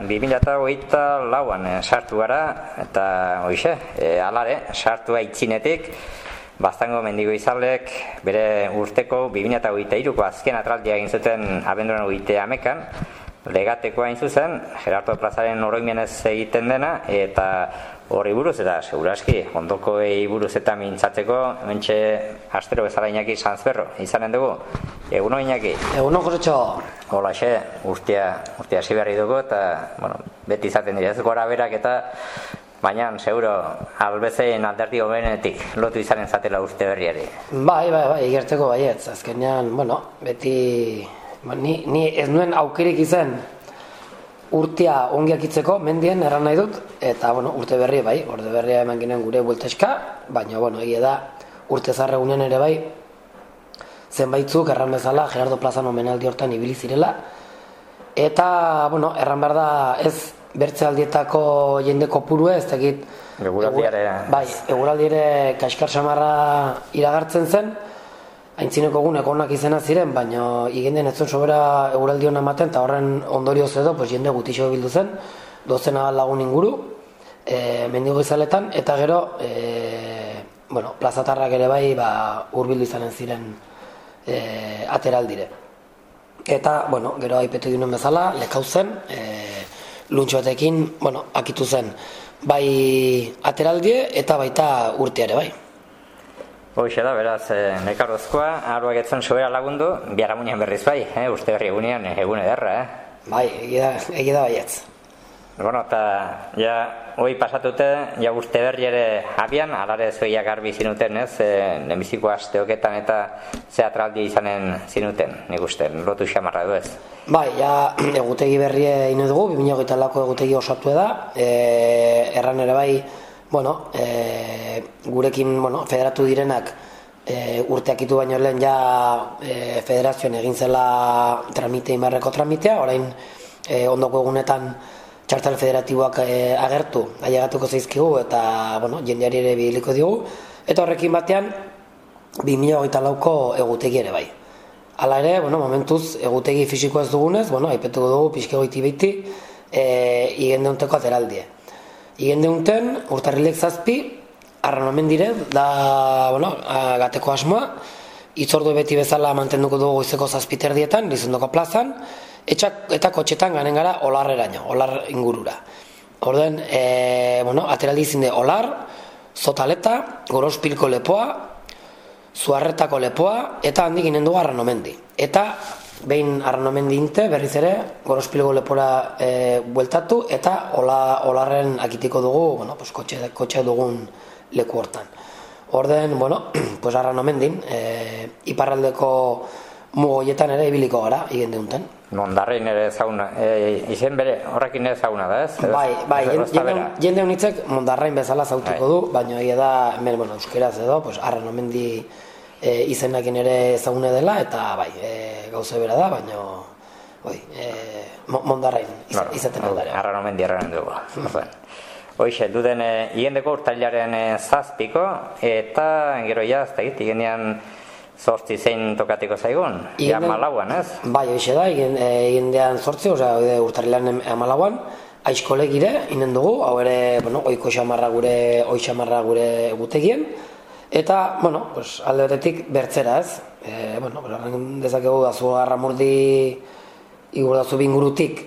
2024an sartu gara, eta hoxe, alare, sartu aitzinetik, Baztango mendigo izalek bere urteko 2023ko azken atraldia egin zuten abenduaren 30an, legateko hain zuzen, Gerardo plazaren oroimenez egiten dena, eta horri buruz, eta seguraski, ondokoei buruz eta mintzatzeko, hementxe astero bezala Iñaki Sanzberro izanen dugu. Eguno Iñaki? Eguno Josetxo. Holaxe, urtea hasi berri dugu, eta beti izaten dira, ez gora berak eta baina, seguro, albezein alderdi hobenetik lotu izanen zatela urte berriari. Bai, igerteko baietz. Azkenean, beti... Ni ez nuen aukerik izan urtea ongiakitzeko mendien erran nahi dut, eta urte berri bai, urte berria eman ginen gure buelteska, baina egia da urte zarregunean ere bai zenbaitzuk erran bezala Gerardo plazan omenaldi hortan ibili zirela, eta erran behar da ez bertzealdietako jende kopurue, ez dakit eguraldiare kaskar samarra iragartzen zen, aintzineko egunek onak izena ziren, baina igenden ez zuen sobera eguraldi hona ematen, eta horren ondorioz edo jende gutixo bildu zen, 12 lagun inguru, mendigo izaletan, eta gero, plazatarrak ere bai hurbildu izanen ziren ateraldire. Eta, gero aipetu dinen bezala, lekau zen, luntxo batekin, akitu zen, bai ateraldie eta baita urteare bai. Hoxe da, beraz, nekarrozkoa, aruak etzen sobera lagundu, biharamunean berriz bai, uste berri egunean, egun ederra, Bai, egia da baietz. Eta, hoi pasatute, urte berri ere abian, alare zoiak garbi zinuten, lehenbiziko asteoketan eta zeatraldi izanen zinuten, nik uste, lotu xamarra du ez. Bai, egutegi berria ino dugu, 2008ko egutegi osatu da, erran ere bai, gurekin federatu direnak urteakitu baino lehen federazioan egin zela imarreko tramitea, orain ondoko egunetan txartel federatiboak agertu, ailegatuko zaizkigu eta jendeari ere biliko digu, eta horrekin batean 2008ko egutegi ere bai. Hala ere, momentuz egutegi fisiko ez dugunez, aipetuko dugu pixke goiti behiti igendeunteko ateraldie. Igendeunten, urtarrilek 7, arranomen dire, da, gateko asmoa, itzordu beti bezala mantenduko dugu goizeko 7 Lizondoko plazan, eta kotxetan ganen gara olarreraino, olar ingurura. Orden, ateraldi izinde olar, zotaleta, gorospilko lepoa, zuarretako lepoa, eta handik ginen dugu arranomendi. Eta, behin arranomendi inte, berriz ere, gorospilko lepora bueltatu, eta olarren akitiko dugu, kotxe dugun leku hortan. Orden, arranomendin, iparraldeko mugoietan ere ibiliko gara, igendeunten. Mondarrein ere zauna, izen bere horrekin ere zauna da ez? Bai, jende honitzek Mondarrain bezala zautuko du, baina egia da, euskeraz edo, arranomendi izenakin ere zaune dela, eta bai, gauze bera da, baina Mondarrain izaten aldare. Arranomendi dugu. Hoxe, duden igendeko urtailaren 7ko, eta gero igendean 8 zein tokatiko zaigun, Malauan, ez? Bai, hoxe da, igendean 8, urtailaren 14, aizkolegire inen dugu, hau ere, oiko xamarra gure egutegien, eta, alde betetik bertzera, ez? Horren dezakegu azugarra murdi igurdazu bingurutik,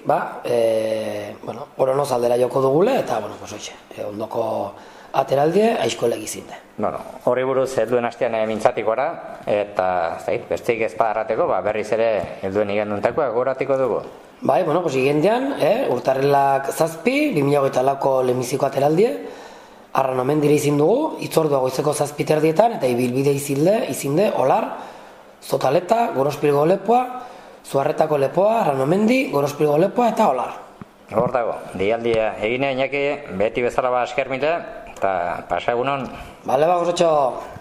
oronoz aldera joko dugule, eta, ondoko ateraldie aizkolegi zinde. Horri buruz helduen hastean mintzatik gora, eta besteik ez padarrateko, berriz ere helduen igenduntako goratiko dugu. Bai, igendean, urtarrilak 7, 2008ko lehenbiziko ateraldie, arranomen dire izin dugu, itzordua goizeko 7 eta ibilbide izinde, olar, zotaleta, gorospilgo lepoa, zuarretako lepoa, arranomendi, gorospilgo lepoa eta olar. Hor dago, dialdia egine Iñaki, beti bezala esker mila, eta pasa egunon. Bale, Josetxo.